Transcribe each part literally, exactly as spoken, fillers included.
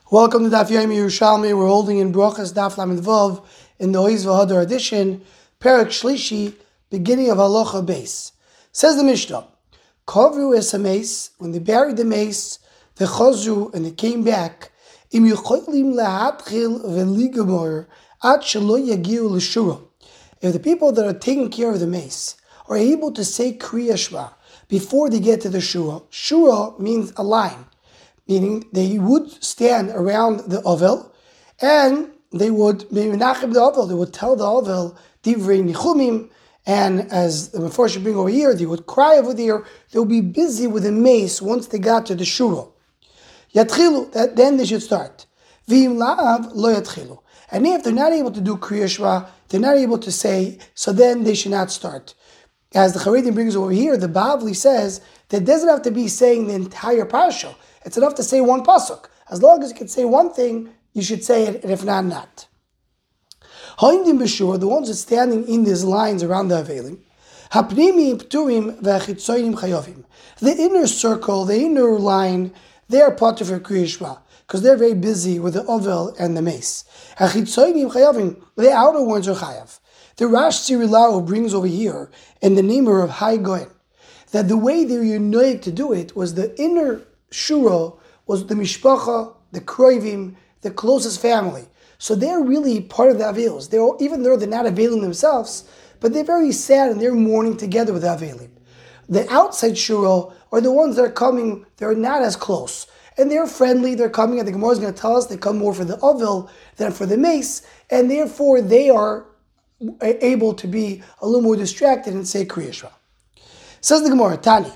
Welcome to Daf Yomi Yerushalmi. We're holding in Brachas Daf Lamed Vav in the Oiz V'Hadar edition, Perek Shlishi, beginning of Halacha Beis. Says the Mishnah, Kavru es hameis, when they buried the mace, the chazru, and they came back, im yucholim lehatchil v'ligamor at shelo yagiu l'shura. If the people that are taking care of the mace are able to say Kriya Shema before they get to the shura, shura means a line, meaning they would stand around the ovel, and they would menachem the ovel. They would tell the ovel divrei nichumim, and as the Mefarshim bring over here, they would cry over there. They would be busy with the mace once they got to the shura. Yatchilu, that then they should start. V'im la'av lo yatchilu, and if they're not able to do Kriya Shema, they're not able to say, so then they should not start. As the Charedim brings over here, the Bavli says that it doesn't have to be saying the entire parsha. It's enough to say one pasuk. As long as you can say one thing, you should say it, and if not, not. Ha'indim b'shur, the ones that are standing in these lines around the Avelim, ha'pnimi p'turim v'achitzoyim chayovim. The inner circle, the inner line, they are part of a Kriya Shema, because they're very busy with the ovel and the mace. Ha'chitzoyim chayovim, the outer ones are chayav. The Rash Sirilau brings over here in the name of Hai Goyen that the way they were united to do it was the inner shura was the mishpacha, the kroivim, the closest family. So they're really part of the avelos. They're even though they're not avelim themselves, but they're very sad and they're mourning together with the avelim. The outside shura are the ones that are coming. They're not as close and they're friendly. They're coming, and the Gemara is going to tell us they come more for the ovel than for the mace, and therefore they are able to be a little more distracted and say Kriya Shema. Says the Gemara, Tani,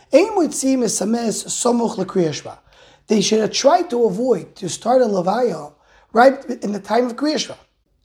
they should have tried to avoid to start a levaya right in the time of Kriya Shema.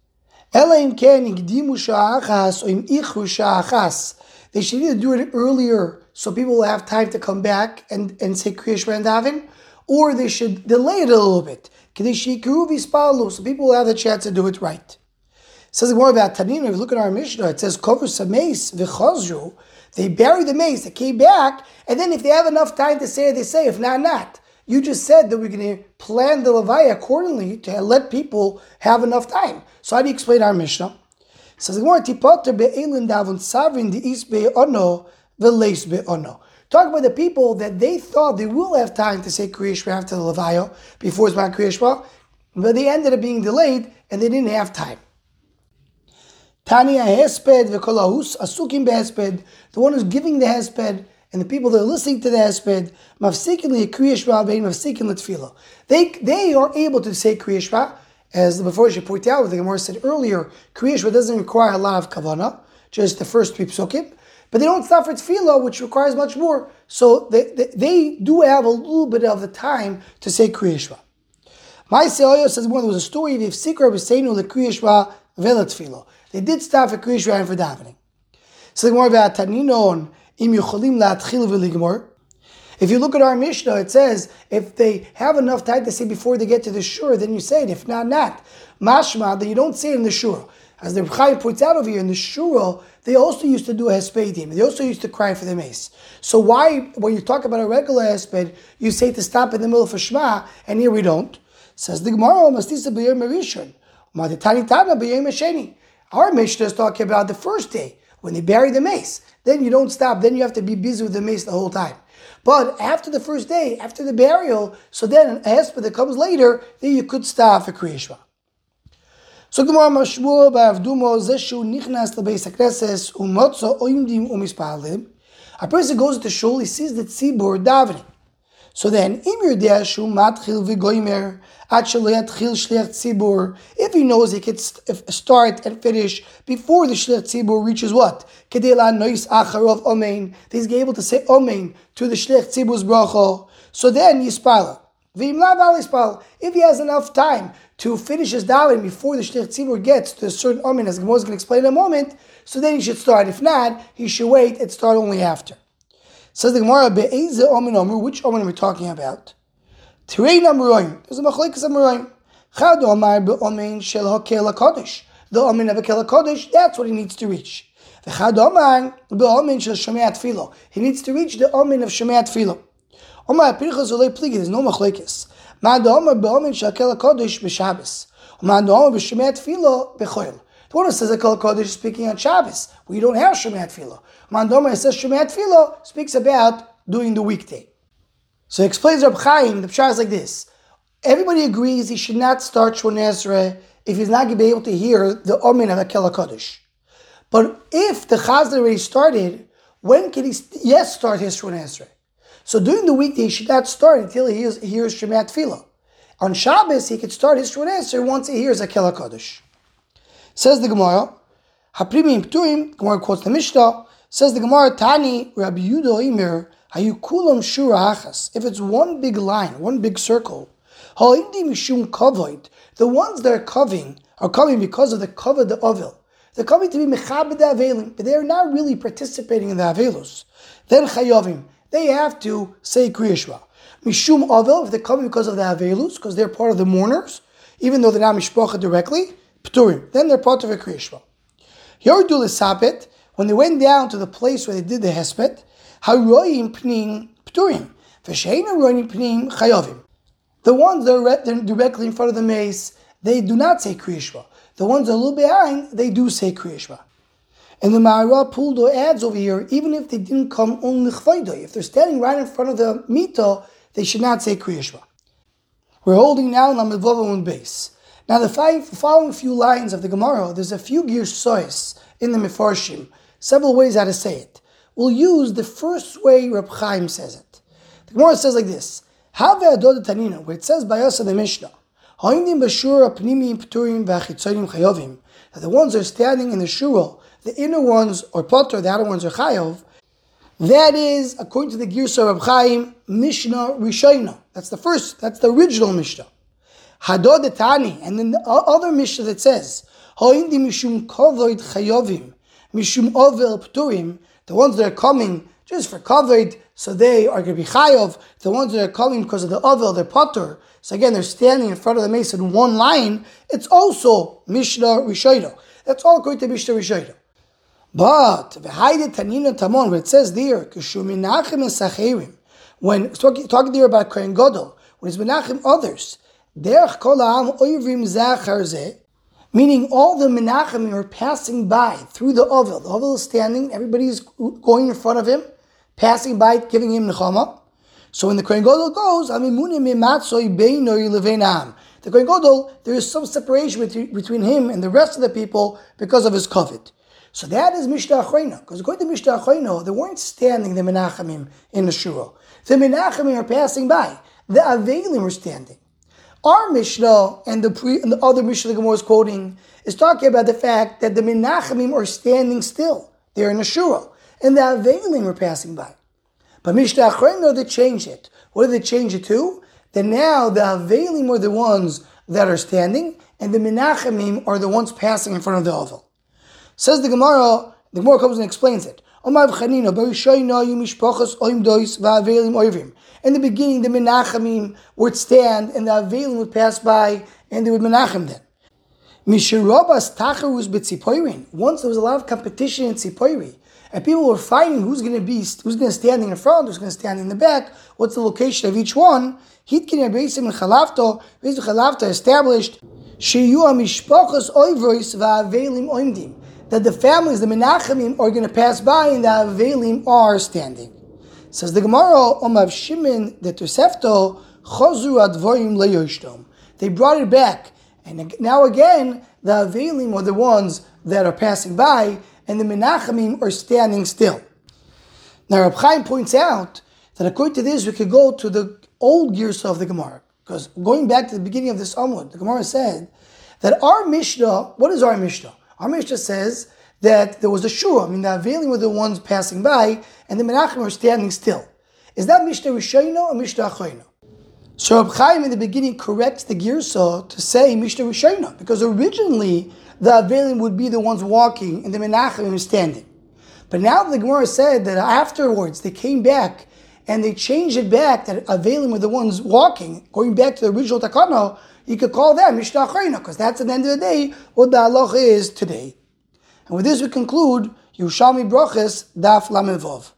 They should either do it earlier so people will have time to come back and, and say Kriya Shema and daven, or they should delay it a little bit so people will have the chance to do it right. It says more about Tanina. If you look at our Mishnah, it says Kover Sameis v'chazru. They bury the mace, they came back, and then if they have enough time to say it, they say. If not, not. You just said that we're going to plan the levaya accordingly to let people have enough time. So how do you explain our Mishnah? It says more Tipoter be'elin davon savin de'is be'ono v'leis be'ono. Talk about the people that they thought they will have time to say Kriya Shema after the levaya before it's my Kriya Shema, but they ended up being delayed and they didn't have time. Tanya hesped v'kolahus asukim behesped. The one who's giving the hesped and the people that are listening to the hesped, mafsikin li'kriya shema vein mafsikin l'tefillah. They they are able to say Kriya Shema, as before you should point out, the Gemara said earlier, Kriya Shema doesn't require a lot of kavanah, just the first three psukim, but they don't stop for tefillah, which requires much more. So they, they, they do have a little bit of the time to say Kriya Shema. My Seoyo says more. There was a story of Yifsikar b'seinu l'kriya Shema ve'la tefillah. They did stop for Kriya Shema and for davening. So more about Taninon im yucholim la'atchil v'ligmor. If you look at our Mishnah, it says if they have enough time to say before they get to the shura, then you say it. If not, not. Mashma, that you don't say it in the shura. As the Chaim points out over here, in the shura, they also used to do a hespedim. They also used to cry for the mace. So why, when you talk about a regular hesped, you say to stop in the middle of a shema, and here we don't? Says the Gemara, mastisa b'yom harishon, u'madetani tana b'yom hasheni. Our Mishnah is talking about the first day, when they bury the mace. Then you don't stop. Then you have to be busy with the mace the whole time. But after the first day, after the burial, so then a hesped that comes later, then you could stop for Kriya Shema. So Gemara Mashmur ba'avdumo zeshu nichnas lebeis hakneses umotzo oyimdim umispalim. A person goes to shul, he sees the tzibur davening. So then, im yodeh shu matchil v'goymer ad shelo yatchil shliach tzibur. If he knows he can start and finish before the shliach tzibur reaches what? Kedei la'nois acharov omein. He's able to say omein to the shliach tzibur's bracha. So then yispala. V'im lav al yispal. If he has enough time to finish his davening before the shliach tzibur gets to a certain omein, as Gemara is going to explain in a moment, so then he should start. If not, he should wait and start only after. Says the Gemara, be'eze omen omer, which omen are we talking about? Terei namuroim. There's a machlekes amuroim. Chad omar be'omen shel hakel hakodesh. The omen of hakel hakodesh, that's what he needs to reach. V'chad omar be'omen shel shomei tefillah. He needs to reach the omen of shomei tefillah. Omar Pinchas olei pligi. There's no machlekes. Ma'adoma be'omen shakel HaKodesh b'Shabbos. Ma'adoma b'Shemei Tefillah b'Choil. The one who says HaKel HaKodesh is speaking on Shabbos. We don't have Shemei Tefillah. Ma'adoma says Shemei Tefillah speaks about doing the weekday. So he explains Reb Chaim, the pshar is like this. Everybody agrees he should not start Shemona Esrei if he's not going to be able to hear the Omen of HaKel HaKodesh. But if the Chazan already started, when can he yes start his Shemona Esrei? So during the weekday, he should not start until he hears, he hears Shemei Tefillah. On Shabbos, he could start his Shemona Esrei once he hears HaKel HaKodesh. Says the Gemara, Haprimi Pturim, Gemara quotes the Mishnah, says the Gemara, Tani, Rabbi Yudo Imer, Hayu Kulam Shura Achas. If it's one big line, one big circle, Ha'indi Mishum Kavoid, the ones that are covering are coming because of the cover the Avil. They're coming to be Mechabed the Avelim, but they're not really participating in the Avelus. Then Chayovim, they have to say Kriya Shema. Mishum Avil, if they're coming because of the Avelus, because they're part of the mourners, even though they're not Mishpacha directly, Pturim, then they're part of a Kriya Shema. Yordu L'Sapet, when they went down to the place where they did the Hesped, Haroyim Pnim Pturim, V'sheina Royim Pnim Chayovim. The ones that are directly in front of the mace, they do not say Kriya Shema. The ones that are a little behind, they do say Kriya Shema. And the Ma'ara Puldo adds over here, even if they didn't come on L'chvaydo, if they're standing right in front of the Mito, they should not say Kriya Shema. We're holding now Lamed Vav on base. Now the five, following few lines of the Gemara, there's a few girsois in the Mefarshim, several ways how to say it. We'll use the first way Reb Chaim says it. The Gemara says like this, Have Adod Tanina, where it says by us in the Mishnah, Ha'indim b'shura pnimim p'turim v'achitzonim chayovim, that the ones that are standing in the shura, the inner ones are potter, the outer ones are chayov. That is, according to the Girsa of Reb Chaim, Mishnah Rishayna. That's the first, that's the original Mishnah. Hadod Tani, and then the other Mishnah that says, Ha'indi mishum kavod chayovim, mishum ovel p'turim, the ones that are coming just for kavod, so they are going to be chayov. The ones that are coming because of the ovel, they're potter. So again, they're standing in front of the mace in one line. It's also Mishnah Rishayna. That's all according to Mishnah Rishayna. But v'haide Tanina Tamon, where it says there, Kishu Menachem and Sacherim, when it's talking, talking there about Kohen Gadol, when it's Menachem others, Derech Kol Ha'am Oyvrim Zachar Zeh, meaning all the Menachemim are passing by through the ovel. The ovel is standing, everybody's going in front of him, passing by, giving him nechama. So when the Kohen Gadol goes, the Kohen Gadol, there is some separation between, between him and the rest of the people because of his covet. So that is Mishnah Achrayna. Because according to Mishnah Achrayna, they weren't standing, the Menachemim, in the Shura. The Menachemim are passing by. The Avelim were standing. Our Mishnah and the, pre, and the other Mishnah the Gemara is quoting is talking about the fact that the Menachemim are standing still. They're in the Shura. And the Avelim are passing by. But Mishnah Achrayna, they changed it. What did they change it to? That now the Avelim are the ones that are standing, and the Menachemim are the ones passing in front of the oval. Says the Gemara, the Gemara comes and explains it. In the beginning, the Menachemim would stand, and the Avelim would pass by, and they would Menachem them. Once there was a lot of competition in Tzipoiri, and people were fighting who's going to be, who's going to stand in the front, who's going to stand in the back, what's the location of each one. Hitkin and Beisim and Chalavto, Beisim Chalavto established that the families, the Menachemim, are going to pass by and the Avelim are standing. Says the Gemara, Omav Shimon the Tosefto, Chozru Advorim Leyoshtom. They brought it back, and now again, the Avelim are the ones that are passing by, and the Menachemim are standing still. Now Reb Chaim points out that according to this, we could go to the old Girsa of the Gemara, because going back to the beginning of this Amud, the Gemara said that our Mishnah, what is our Mishnah? Our Mishnah says that there was a Shura, I mean the Avelim were the ones passing by, and the Menachem were standing still. Is that Mishnah Rishayna or Mishnah Achrayna? So Reb Chaim in the beginning corrects the Girsa to say Mishnah Rishayna, because originally the Avelim would be the ones walking and the Menachem were standing. But now the Gemara said that afterwards they came back and they changed it back that Avelim were the ones walking, going back to the original Takana. You could call that Mishnah Achrayna, because that's at the end of the day what the halacha is today. And with this we conclude Yerushalmi Brachos Daf Lamed Vav.